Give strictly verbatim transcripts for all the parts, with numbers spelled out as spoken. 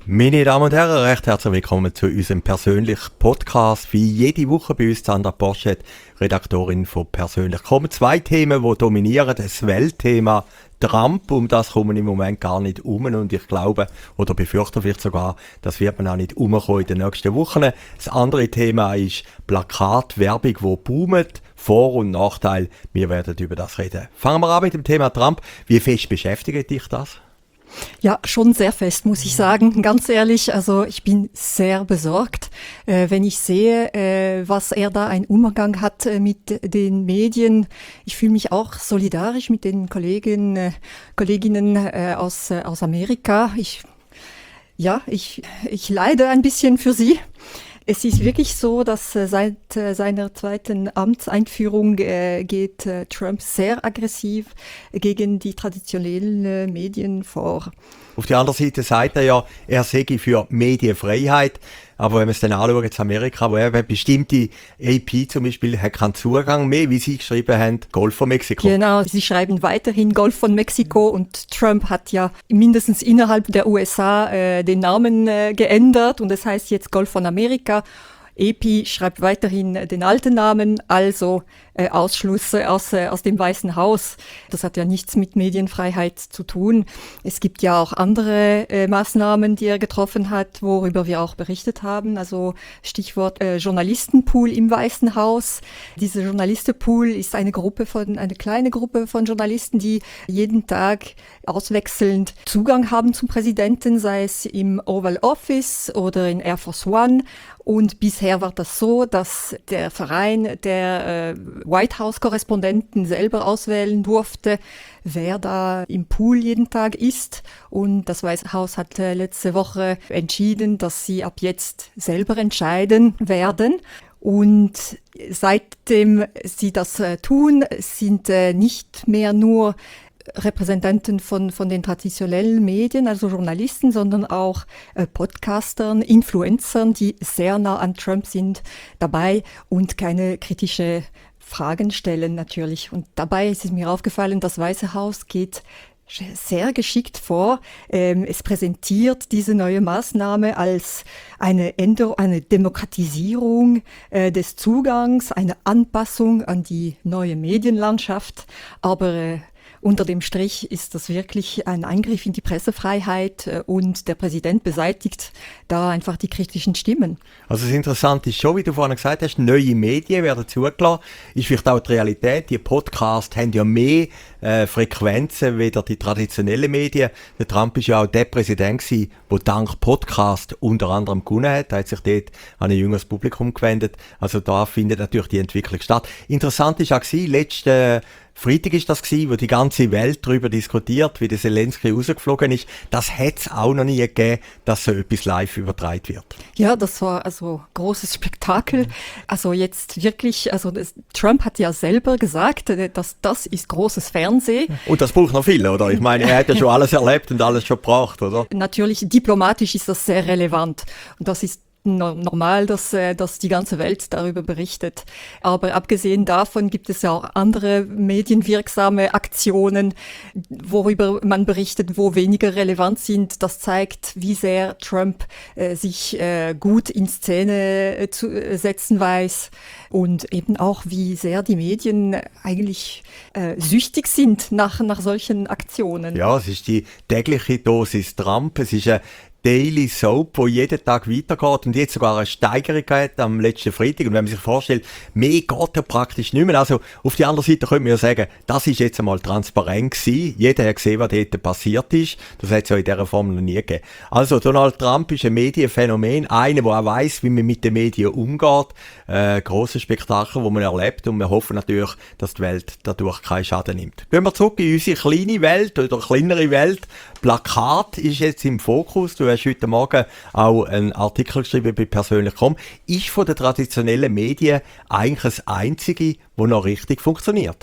Meine Damen und Herren, recht herzlich willkommen zu unserem persönlichen Podcast. Wie jede Woche bei uns Sandra Porschet, Redaktorin von Persönlich. Kommen zwei Themen, die dominieren. Das Weltthema Trump, um das kommen wir im Moment gar nicht um. Und ich glaube, oder befürchte vielleicht sogar, das wird man auch nicht umkommen in den nächsten Wochen. Das andere Thema ist Plakatwerbung, die boomt. Vor- und Nachteil. Wir werden über das reden. Fangen wir an mit dem Thema Trump. Wie fest beschäftigt dich das? Ja, schon sehr fest, muss ich sagen. Ganz ehrlich, also ich bin sehr besorgt, äh, wenn ich sehe, äh, was er da einen Umgang hat äh, mit den Medien. Ich fühle mich auch solidarisch mit den Kollegen, äh, Kolleginnen äh, aus, äh, aus Amerika. Ich, ja, ich, ich leide ein bisschen für sie. Es ist wirklich so, dass äh, seit äh, seiner zweiten Amtseinführung äh, geht äh, Trump sehr aggressiv gegen die traditionellen äh, Medien vor. Auf der anderen Seite sagt er ja, er sei für Medienfreiheit. Aber wenn wir es dann anschauen, jetzt Amerika, wo er bestimmte A P zum Beispiel hat keinen Zugang mehr, wie Sie geschrieben haben, Golf von Mexiko. Genau, Sie schreiben weiterhin Golf von Mexiko und Trump hat ja mindestens innerhalb der U S A äh, den Namen äh, geändert und das heißt jetzt Golf von Amerika. A P schreibt weiterhin den alten Namen, also äh, Ausschluss aus, äh, aus dem Weißen Haus. Das hat ja nichts mit Medienfreiheit zu tun. Es gibt ja auch andere äh, Maßnahmen, die er getroffen hat, worüber wir auch berichtet haben. Also Stichwort äh, Journalistenpool im Weißen Haus. Dieser Journalistenpool ist eine Gruppe von, eine kleine Gruppe von Journalisten, die jeden Tag auswechselnd Zugang haben zum Präsidenten, sei es im Oval Office oder in Air Force One. Und bisher war das so, dass der Verein der äh, White House-Korrespondenten selber auswählen durfte, wer da im Pool jeden Tag ist. Und das Weiße Haus hat äh, letzte Woche entschieden, dass sie ab jetzt selber entscheiden werden. Und seitdem sie das äh, tun, sind äh, nicht mehr nur Repräsentanten von, von den traditionellen Medien, also Journalisten, sondern auch äh, Podcastern, Influencern, die sehr nah an Trump sind, dabei und keine kritische Fragen stellen natürlich. Und dabei ist es mir aufgefallen, das Weiße Haus geht sehr geschickt vor. Ähm, es präsentiert diese neue Maßnahme als eine Änderung, eine Demokratisierung äh, des Zugangs, eine Anpassung an die neue Medienlandschaft, aber äh, unter dem Strich ist das wirklich ein Eingriff in die Pressefreiheit und der Präsident beseitigt da einfach die kritischen Stimmen. Also das Interessante ist schon, wie du vorhin gesagt hast, neue Medien werden zugelassen. Ist vielleicht auch die Realität. Die Podcasts haben ja mehr äh, Frequenzen wie die traditionellen Medien. Der Trump ist ja auch der Präsident gewesen, der dank Podcast unter anderem gewonnen hat. Er hat sich dort an ein jüngeres Publikum gewendet. Also da findet natürlich die Entwicklung statt. Interessant ist auch gewesen, letzte Freitag ist das gewesen, wo die ganze Welt darüber diskutiert, wie der Zelensky rausgeflogen ist. Das hat es auch noch nie gegeben, dass so etwas live übertragen wird. Ja, das war also großes Spektakel. Also jetzt wirklich, also das, Trump hat ja selber gesagt, dass das ist großes Fernsehen. Und das braucht noch viel, oder? Ich meine, er hat ja schon alles erlebt und alles schon gebracht, oder? Natürlich, diplomatisch ist das sehr relevant. Und das ist normal, dass, dass die ganze Welt darüber berichtet. Aber abgesehen davon gibt es ja auch andere medienwirksame Aktionen, worüber man berichtet, wo weniger relevant sind. Das zeigt, wie sehr Trump äh, sich äh, gut in Szene äh, zu äh, setzen weiß und eben auch, wie sehr die Medien eigentlich äh, süchtig sind nach, nach solchen Aktionen. Ja, es ist die tägliche Dosis Trump. Es ist eine Daily Soap, wo jeden Tag weitergeht und jetzt sogar eine Steigerung hat am letzten Freitag. Und wenn man sich vorstellt, mehr geht ja praktisch nicht mehr. Also auf die andere Seite könnte man ja sagen, das ist jetzt einmal transparent gewesen. Jeder hat gesehen, was dort passiert ist. Das hat es ja in dieser Form noch nie gegeben. Also Donald Trump ist ein Medienphänomen, einer, der auch weiss, wie man mit den Medien umgeht. Äh, grosses Spektakel, das man erlebt und wir hoffen natürlich, dass die Welt dadurch keinen Schaden nimmt. Gehen wir zurück in unsere kleine Welt oder kleinere Welt. Plakat ist jetzt im Fokus. Du hast heute Morgen auch einen Artikel geschrieben bei persönlich punkt com. Ist von den traditionellen Medien eigentlich das einzige, das noch richtig funktioniert?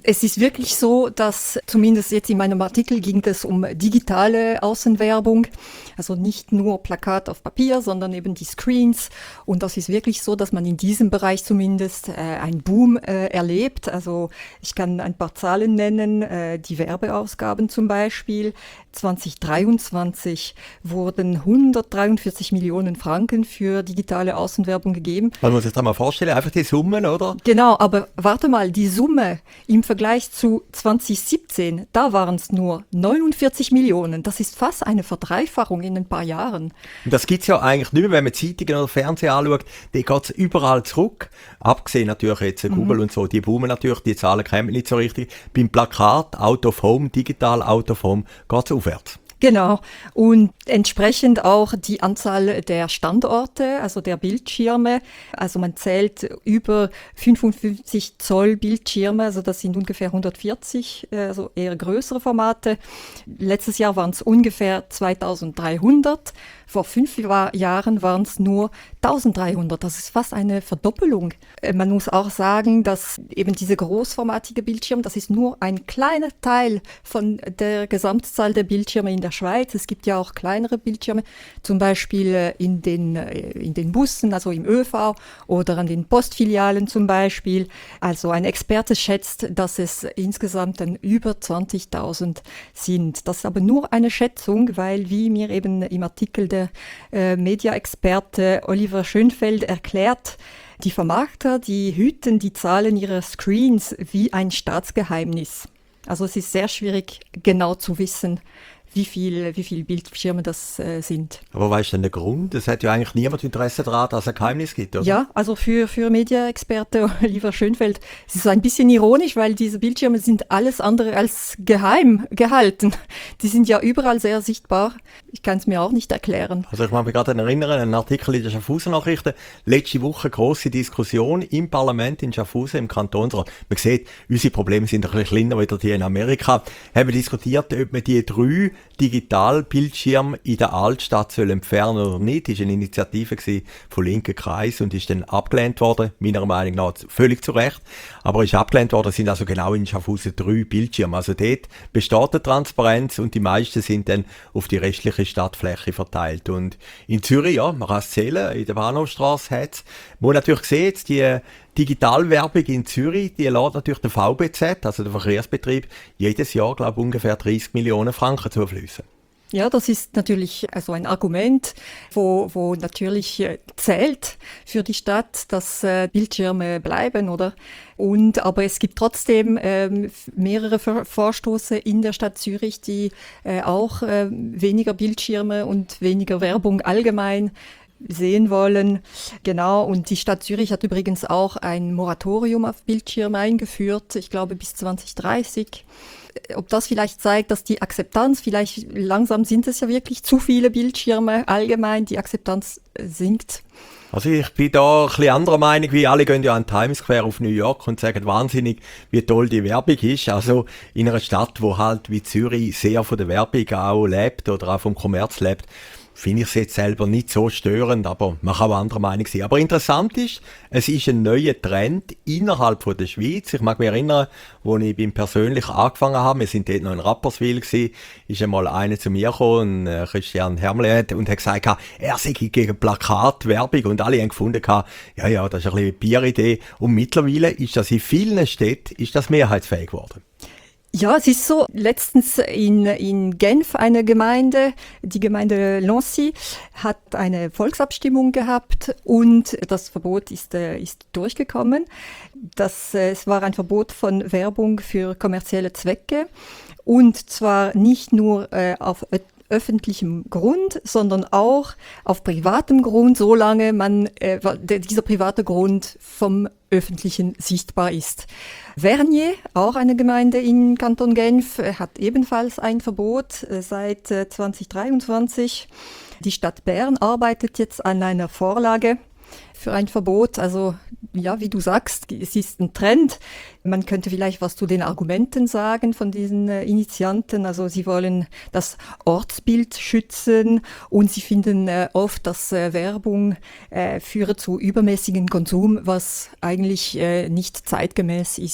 Es ist wirklich so, dass zumindest jetzt in meinem Artikel ging es um digitale Außenwerbung, also nicht nur Plakat auf Papier, sondern eben die Screens. Und das ist wirklich so, dass man in diesem Bereich zumindest äh, einen Boom äh, erlebt. Also ich kann ein paar Zahlen nennen, äh, die Werbeausgaben zum Beispiel. zwanzig dreiundzwanzig wurden hundertdreiundvierzig Millionen Franken für digitale Außenwerbung gegeben. Man muss sich das mal vorstellen, einfach die Summen, oder? Genau, aber warte mal, die Summe im Vergleich zu zwanzig siebzehn, da waren es nur neunundvierzig Millionen. Das ist fast eine Verdreifachung in ein paar Jahren. Und das gibt's ja eigentlich nicht mehr, wenn man Zeitungen oder Fernsehen anschaut, da geht's überall zurück. Abgesehen natürlich jetzt mhm. Google und so, die boomen natürlich, die Zahlen kennen wir nicht so richtig. Beim Plakat, Out of Home, digital Out of Home, geht's aufwärts. Genau. Und entsprechend auch die Anzahl der Standorte, also der Bildschirme. Also man zählt über fünfundfünfzig Zoll Bildschirme, also das sind ungefähr hundertvierzig, also eher größere Formate. Letztes Jahr waren es ungefähr zweitausenddreihundert. Vor fünf Jahren waren es nur eintausenddreihundert. Das ist fast eine Verdoppelung. Man muss auch sagen, dass eben diese großformatige Bildschirme, das ist nur ein kleiner Teil von der Gesamtzahl der Bildschirme in der Schweiz. Es gibt ja auch kleinere Bildschirme, zum Beispiel in den, in den Bussen, also im ÖV oder an den Postfilialen zum Beispiel. Also ein Experte schätzt, dass es insgesamt dann über zwanzigtausend sind. Das ist aber nur eine Schätzung, weil, wie mir eben im Artikel der äh, Media-Experte Oliver Schönfeld erklärt, die Vermarkter, die hüten die Zahlen ihrer Screens wie ein Staatsgeheimnis. Also es ist sehr schwierig, genau zu wissen, wie viel, wie viel Bildschirme das äh, sind. Aber was ist denn der Grund? Es hat ja eigentlich niemand Interesse daran, dass es ein Geheimnis gibt, oder? Ja, also für, für Media-Experte Oliver Schönfeld, es ist ein bisschen ironisch, weil diese Bildschirme sind alles andere als geheim gehalten. Die sind ja überall sehr sichtbar. Ich kann es mir auch nicht erklären. Also ich mag mich gerade erinnern, ein Artikel in der Schaffhauser Nachrichten, letzte Woche grosse Diskussion im Parlament in Schaffhausen, im Kantonsrat. Man sieht, unsere Probleme sind ein bisschen kleiner als die in Amerika. Haben wir diskutiert, ob man die drei Digitalbildschirm in der Altstadt soll entfernen oder nicht. Das war eine Initiative von linken Kreis und ist dann abgelehnt worden, meiner Meinung nach völlig zu Recht. Aber ist abgelehnt worden, sind also genau in Schaffhausen drei Bildschirme. Also dort besteht eine Transparenz und die meisten sind dann auf die restliche Stadtfläche verteilt. Und in Zürich, ja, man kann es zählen, in der Bahnhofstrasse hat es. Man muss natürlich sehen, jetzt die Digitalwerbung in Zürich, die lädt natürlich der V B Z, also der Verkehrsbetrieb, jedes Jahr, glaube ich, ungefähr dreißig Millionen Franken zufließen. Ja, das ist natürlich also ein Argument, wo, wo natürlich äh, zählt für die Stadt, dass äh, Bildschirme bleiben, oder? Und, aber es gibt trotzdem ähm, mehrere Ver- Vorstoße in der Stadt Zürich, die äh, auch äh, weniger Bildschirme und weniger Werbung allgemein sehen wollen. Genau, und die Stadt Zürich hat übrigens auch ein Moratorium auf Bildschirme eingeführt, ich glaube bis zwanzig dreißig. Ob das vielleicht zeigt, dass die Akzeptanz, vielleicht langsam sind es ja wirklich zu viele Bildschirme allgemein, die Akzeptanz sinkt. Also ich bin da ein bisschen anderer Meinung, wie alle gehen ja an Times Square auf New York und sagen wahnsinnig, wie toll die Werbung ist. Also in einer Stadt, wo halt wie Zürich sehr von der Werbung auch lebt oder auch vom Kommerz lebt, finde ich es jetzt selber nicht so störend, aber man kann auch anderer Meinung sein. Aber interessant ist, es ist ein neuer Trend innerhalb von der Schweiz. Ich mag mich erinnern, als ich beim persönlich angefangen habe, wir sind dort noch in Rapperswil gewesen, ist einmal einer zu mir gekommen, Christian Hermle, und hat gesagt, er sei gegen Plakatwerbung und alle haben gefunden, ja, ja, das ist ein bisschen eine Bieridee. Und mittlerweile ist das in vielen Städten ist das mehrheitsfähig geworden. Ja, es ist so, letztens in, in Genf eine Gemeinde, die Gemeinde Lancy, hat eine Volksabstimmung gehabt und das Verbot ist, äh, ist durchgekommen. Das, äh, es war ein Verbot von Werbung für kommerzielle Zwecke und zwar nicht nur äh, auf öffentlichem Grund, sondern auch auf privatem Grund, solange man äh, dieser private Grund vom Öffentlichen sichtbar ist. Vernier, auch eine Gemeinde in Kanton Genf, hat ebenfalls ein Verbot äh, seit äh, zwanzig dreiundzwanzig. Die Stadt Bern arbeitet jetzt an einer Vorlage für ein Verbot. Also ja, wie du sagst, es ist ein Trend. Man könnte vielleicht was zu den Argumenten sagen von diesen äh, Initianten. Also sie wollen das Ortsbild schützen und sie finden äh, oft, dass äh, Werbung äh, führe zu übermäßigem Konsum, was eigentlich äh, nicht zeitgemäß ist.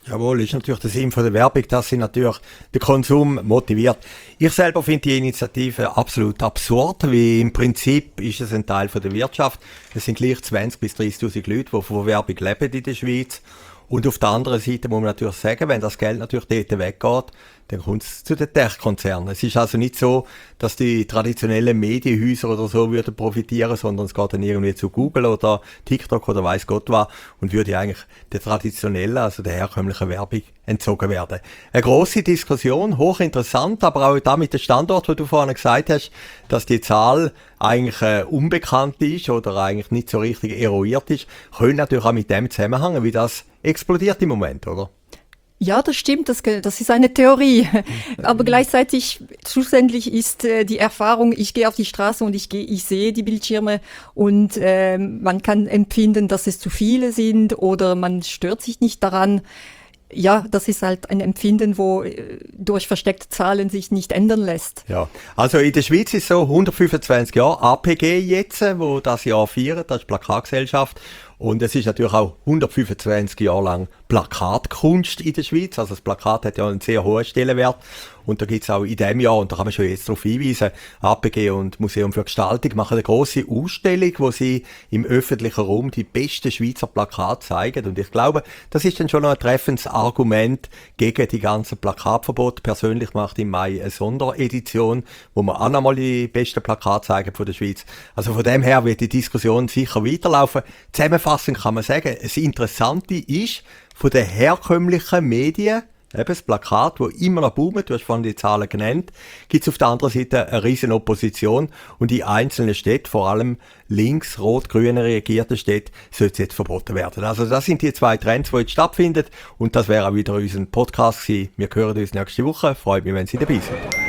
Jawohl, ist natürlich der Sinn von der Werbung, dass sie natürlich den Konsum motiviert. Ich selber finde die Initiative absolut absurd, weil im Prinzip ist es ein Teil von der Wirtschaft. Es sind gleich zwanzig bis dreißigtausend Leute, die von Werbung leben in der Schweiz. Und auf der anderen Seite muss man natürlich sagen, wenn das Geld natürlich dort weggeht, dann kommt es zu den Tech-Konzernen. Es ist also nicht so, dass die traditionellen Medienhäuser oder so würden profitieren, sondern es geht dann irgendwie zu Google oder TikTok oder weiss Gott was und würde eigentlich der traditionellen, also der herkömmlichen Werbung entzogen werden. Eine grosse Diskussion, hochinteressant, aber auch da mit dem Standort, wo du vorhin gesagt hast, dass die Zahl eigentlich äh, unbekannt ist oder eigentlich nicht so richtig eruiert ist, können natürlich auch mit dem zusammenhängen, wie das explodiert im Moment, oder? Ja, das stimmt, das, das ist eine Theorie. Aber gleichzeitig, schlussendlich ist äh, die Erfahrung, ich gehe auf die Straße und ich, gehe, ich sehe die Bildschirme und äh, man kann empfinden, dass es zu viele sind oder man stört sich nicht daran. Ja, das ist halt ein Empfinden, wo äh, durch versteckte Zahlen sich nicht ändern lässt. Ja, also in der Schweiz ist so hundertfünfundzwanzig Jahre A P G jetzt, wo das Jahr feiert, das ist Plakatgesellschaft. Und es ist natürlich auch hundertfünfundzwanzig Jahre lang Plakatkunst in der Schweiz. Also das Plakat hat ja einen sehr hohen Stellenwert. Und da gibt's auch in diesem Jahr, und da kann man schon jetzt darauf hinweisen, A P G und Museum für Gestaltung machen eine grosse Ausstellung, wo sie im öffentlichen Raum die besten Schweizer Plakate zeigen. Und ich glaube, das ist dann schon noch ein treffendes Argument gegen die ganzen Plakatverbote. Persönlich macht im Mai eine Sonderedition, wo wir auch nochmal die besten Plakate zeigen von der Schweiz. Also von dem her wird die Diskussion sicher weiterlaufen. Zusammenfassend kann man sagen, das Interessante ist, von den herkömmlichen Medien, eben das Plakat, das immer noch boomt, du hast vorhin die Zahlen genannt, gibt es auf der anderen Seite eine riesen Opposition und in einzelnen Städten, vor allem links, rot-grün regierten Städten, soll es jetzt verboten werden. Also das sind die zwei Trends, die jetzt stattfinden und das wäre auch wieder unser Podcast gewesen. Wir hören uns nächste Woche. Freut mich, wenn Sie dabei sind.